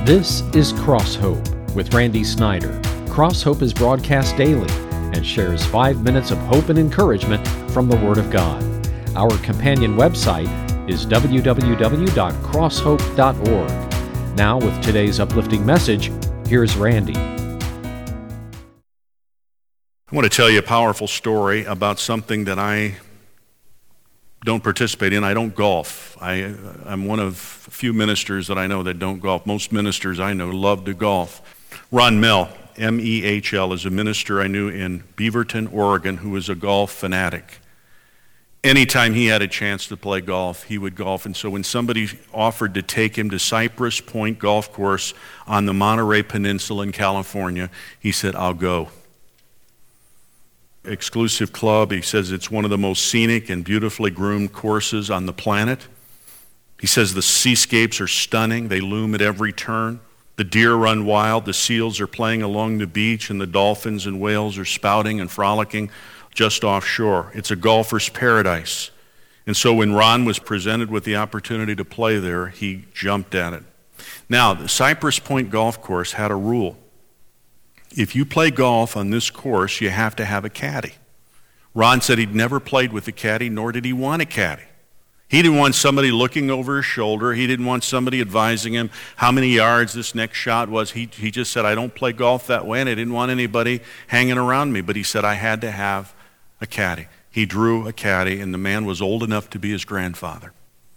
This is Cross Hope with Randy Snyder. Cross Hope is broadcast daily and shares 5 minutes of hope and encouragement from the Word of God. Our companion website is www.crosshope.org. Now, with today's uplifting message, here's Randy. I want to tell you a powerful story about something that I don't participate in. I don't golf. I'm one of few ministers that I know that don't golf. Most ministers I know love to golf. Ron Mehl, M-E-H-L, is a minister I knew in Beaverton, Oregon, who was a golf fanatic. Anytime he had a chance to play golf, he would golf. And so when somebody offered to take him to Cypress Point Golf Course on the Monterey Peninsula in California, he said, "I'll go." Exclusive club. He says it's one of the most scenic and beautifully groomed courses on the planet. He says the seascapes are stunning. They loom at every turn. The deer run wild. The seals are playing along the beach, and the dolphins and whales are spouting and frolicking just offshore. It's a golfer's paradise. And so when Ron was presented with the opportunity to play there, he jumped at it. Now, the Cypress Point Golf Course had a rule. If you play golf on this course, you have to have a caddy. Ron said he'd never played with a caddy, nor did he want a caddy. He didn't want somebody looking over his shoulder. He didn't want somebody advising him how many yards this next shot was. He just said, I don't play golf that way, and I didn't want anybody hanging around me. But he said, I had to have a caddy. He drew a caddy, and the man was old enough to be his grandfather.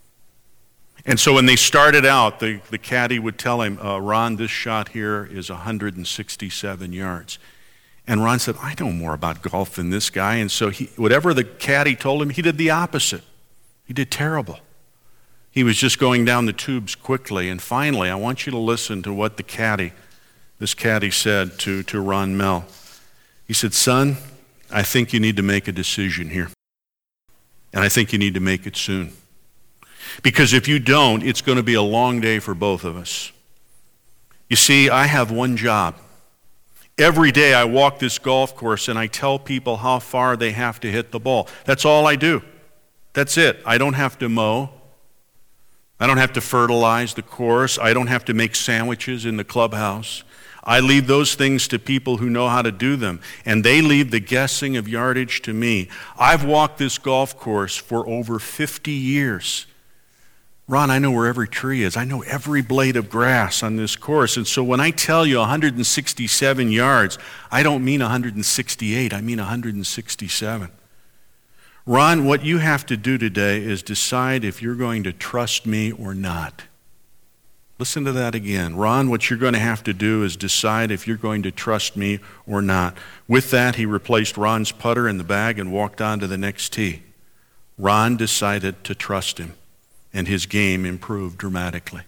And so when they started out, the caddy would tell him, Ron, this shot here is 167 yards. And Ron said, I know more about golf than this guy. And so whatever the caddy told him, he did the opposite. He did terrible. He was just going down the tubes quickly. And finally, I want you to listen to what this caddy said to Ron Mehl. He said, son, I think you need to make a decision here. And I think you need to make it soon. Because if you don't, it's going to be a long day for both of us. You see, I have one job. Every day I walk this golf course and I tell people how far they have to hit the ball. That's all I do. That's it. I don't have to mow. I don't have to fertilize the course. I don't have to make sandwiches in the clubhouse. I leave those things to people who know how to do them, and they leave the guessing of yardage to me. I've walked this golf course for over 50 years. Ron, I know where every tree is. I know every blade of grass on this course. And so when I tell you 167 yards, I don't mean 168. I mean 167. Ron, what you have to do today is decide if you're going to trust me or not. Listen to that again. Ron, what you're going to have to do is decide if you're going to trust me or not. With that, he replaced Ron's putter in the bag and walked on to the next tee. Ron decided to trust him, and his game improved dramatically.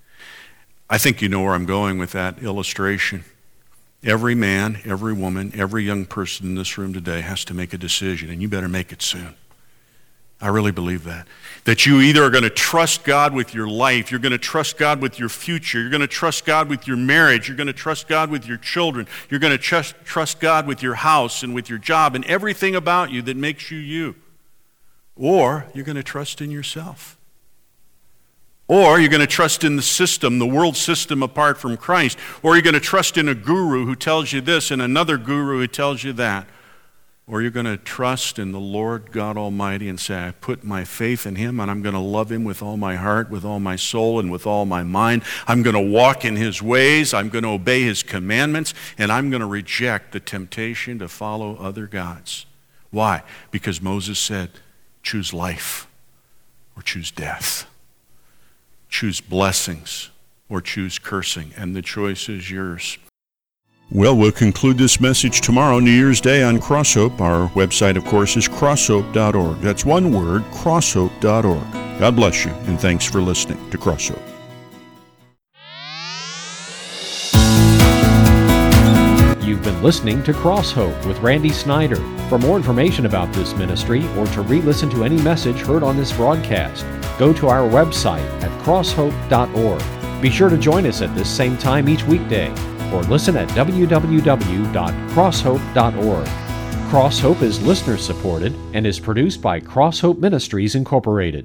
I think you know where I'm going with that illustration. Every man, every woman, every young person in this room today has to make a decision, and you better make it soon. I really believe that. That you either are going to trust God with your life, you're going to trust God with your future, you're going to trust God with your marriage, you're going to trust God with your children, you're going to trust God with your house and with your job and everything about you that makes you you. Or you're going to trust in yourself. Or you're going to trust in the system, the world system apart from Christ. Or you're going to trust in a guru who tells you this and another guru who tells you that. Or you're going to trust in the Lord God Almighty and say, I put my faith in Him and I'm going to love Him with all my heart, with all my soul, and with all my mind. I'm going to walk in His ways. I'm going to obey His commandments. And I'm going to reject the temptation to follow other gods. Why? Because Moses said, choose life or choose death. Choose blessings or choose cursing, and the choice is yours. Well, we'll conclude this message tomorrow, New Year's Day, on Cross Hope. Our website, of course, is crosshope.org. That's one word, crosshope.org. God bless you, and thanks for listening to Cross Hope. You've been listening to Cross Hope with Randy Snyder. For more information about this ministry or to re-listen to any message heard on this broadcast, go to our website at crosshope.org. Be sure to join us at this same time each weekday, or listen at www.crosshope.org. Cross Hope is listener supported and is produced by Cross Hope Ministries Incorporated.